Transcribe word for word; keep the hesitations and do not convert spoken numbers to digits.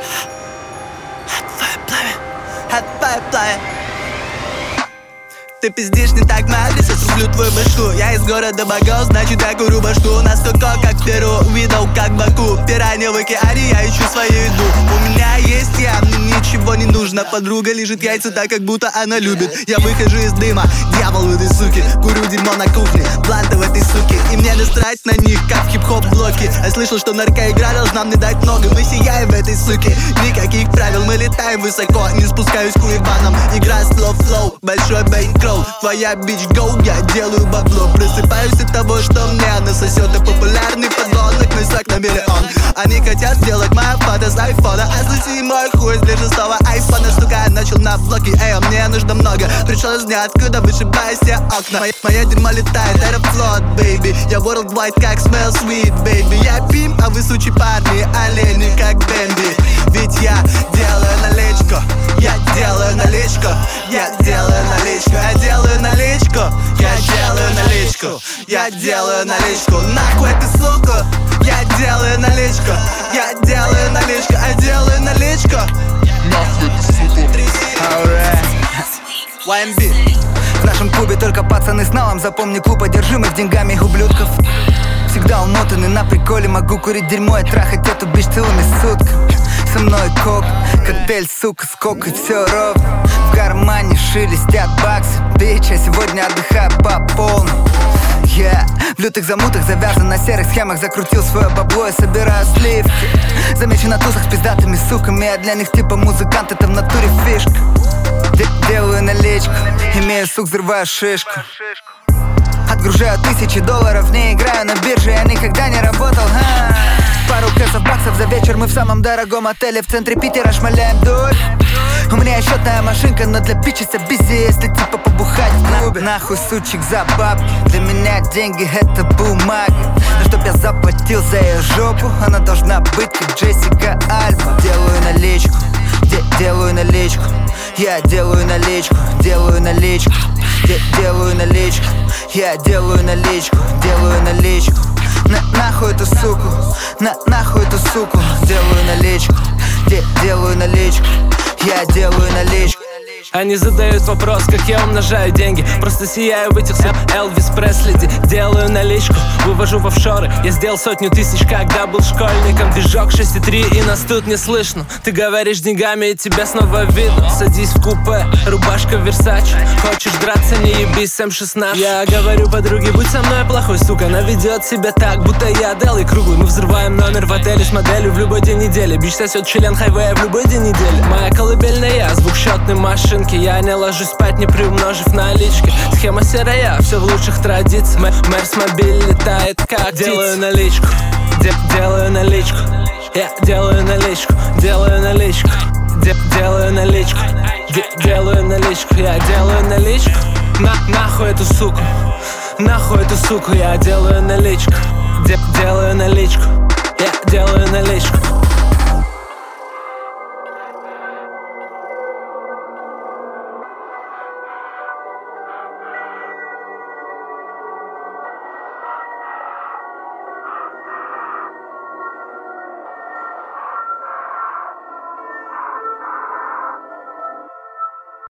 Твое пламя, от твое пламя. Ты пиздишь не так, мой адрес, я срублю твою башку. Я из города богов, значит я курю башку. Насколько как в Перу, видел как Баку. Пиранья в океане, я ищу свою еду. У меня есть я, мне ничего не нужно. Подруга лежит яйца так, как будто она любит. Я выхожу из дыма, дьявол в этой суке. Курю дерьмо на кухне, бланты в этой суке. И мне насрать на них, как в хип-хоп блоке. Я слышал, что наркоигра должна мне дать много. Мы сияем в этой суке, никаких правил. Мы летаем высоко, не спускаюсь к уебанам. Игра slow flow, большой бейнкроу. Твоя бич гоу, я делаю бабло. Просыпаюсь от того, что мне насосет. И популярный подонок, мой сак на миллион. Они хотят сделать мое фото с айфона. А слушай мой хуй с шестого айфона. Сука, я начал на блоке, эй, мне нужно много. Пришел из ниоткуда, вышибаю все окна. Моя, моя дерьмо летает, аэрофлот, бэйби. Я worldwide, как smell sweet, baby. Я пимп, а вы сучи парни, олени, как Бэмби. Ведь я делаю наличку, я делаю наличку, я делаю наличку, я делаю наличку, я делаю наличку, я делаю наличку. Нахуй эту суку, я делаю наличку, я делаю наличку, я делаю наличку. Нахуй эту суку. Alright. уай эм би. В нашем клубе только пацаны с налом. Запомни клуб одержимых деньгами ублюдков. Всегда умотанный на приколе. Могу курить дерьмо и трахать эту бич целыми сутками. Со мной кок, коктейль, сука, скок и все ровно. В кармане шелестят баксы. Бич, я сегодня отдыхаю по полной. Я в лютых замутах завязан на серых схемах. Закрутил свое бабло и собираю сливки. Замечен на тусах с пиздатыми суками. Я для них типа музыкант, это в натуре фишка. Делаю наличку, имею сук, взрываю шишку. Отгружаю тысячи долларов, не играю на бирже, я никогда не работал. а Пару кэсов баксов за вечер, мы в самом дорогом отеле в центре Питера шмаляем дождь. У меня счетная машинка, но для бичеса бизи, если типа побухать в клубе. Нахуй сучек за бабки, для меня деньги это бумага. Но чтоб я заплатил за ее жопу, она должна быть как Джессика Альба. Делаю наличку, де- делаю наличку. Я делаю наличку, делаю наличку, де- делаю наличку. Я делаю наличку, делаю наличку. На, нахуй эту суку, на, нахуй эту суку. Делаю наличку, де, делаю наличку. Я делаю наличку. Они задают вопрос, как я умножаю деньги. Просто сияю в этих снах, Элвис Пресли. Делаю наличку, вывожу в офшоры. Я сделал сотню тысяч, когда был школьником. Движок шесть и три, и нас тут не слышно. Ты говоришь деньгами, и тебя снова видно. Садись в купе, рубашка Версаче. Хочешь драться, не ебись, эм шестнадцать. Я говорю подруге, будь со мной плохой, сука. Она ведет себя так, будто я Дел и круглый. Мы взрываем номер в отеле с моделью в любой день недели. Бич сосет член хайвея в любой день недели. Моя колыбельная, звук счетной машинки. Я не ложусь спать, не приумножив налички. Схема серая, все в лучших традициях. Мерс мобиль летает как делаю наличку, де- делаю наличку. Я делаю наличку, делаю наличку, де- делаю наличку, де- делаю наличку. Я делаю наличку. На, нахуй эту суку, нахуй эту суку. Я делаю наличку, де- делаю наличку. Я делаю наличку.